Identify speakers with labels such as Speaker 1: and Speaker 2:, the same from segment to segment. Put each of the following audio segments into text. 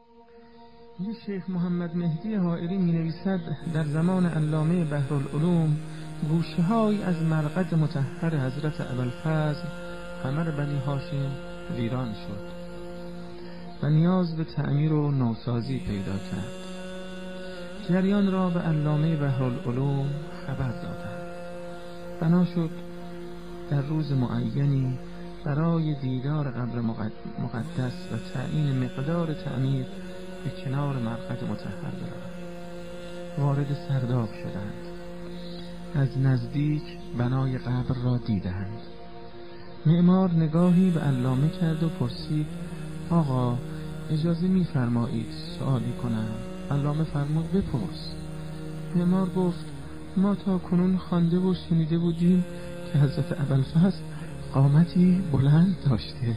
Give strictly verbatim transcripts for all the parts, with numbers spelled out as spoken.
Speaker 1: یه شیخ محمد مهدی حائری می نویسد در زمان علامه بحرالعلوم گوشه‌هایی از مرقد مطهر حضرت ابوالفضل قمر بنی هاشم ویران شد و نیاز به تعمیر و نوسازی پیدا کرد. جریان را به علامه بحرالعلوم خبر دادند. بنا شد در روز معینی برای دیدار قبر مقدس و تعیین مقدار تعمیر به کنار مرقد مطهر بروند. وارد سرداب شدند. از نزدیک بنای قبر را دیدند. معمار نگاهی به علامه کرد و پرسید: آقا اجازه می‌فرمایید سوالی کنم؟ علامه فرمود: بپرس. معمار گفت: ما تا کنون خوانده و شنیده بودیم که حضرت ابوالفضل قامتی بلند داشته،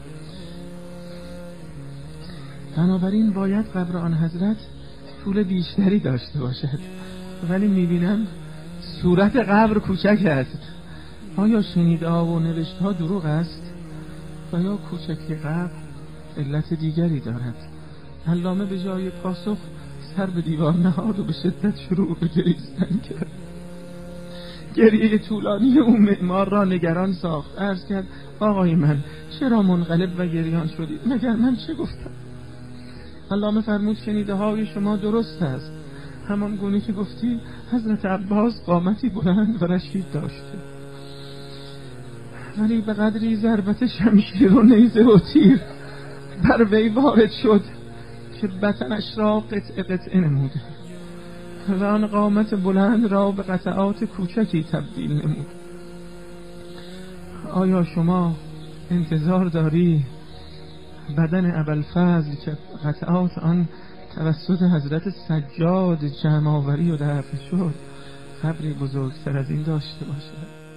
Speaker 1: بنابراین باید قبر آن حضرت طول بیشتری داشته باشد، ولی می‌بینم صورت قبر کوچک است. آیا شنیده‌ها و نوشته‌ها دروغ است و یا کوچکی قبر علت دیگری دارد؟ علامه به جای پاسخ سر به دیوار نهاد و به شدت شروع به گریستن کرد. گریه طولانی او معمار را نگران ساخت. عرض کرد: آقای من چرا منقلب و گریان شدید؟ مگر من چه گفتم؟ علامه فرمود: شنیده های شما درست است، همان گونه که گفتی حضرت عباس قامتی بلند و رشید داشته، ولی به قدری ضربت شمشیر و نیزه و تیر بر وی وارد شد که بدنش را قطعه قطعه نموده و آن قامت بلند را به قطعات کوچکی تبدیل نمود. آیا شما انتظار داری بدن ابوالفضل که قطعات آن توسط حضرت سجاد جمع آوری و دفن شد قبری بزرگتر از این داشته باشه؟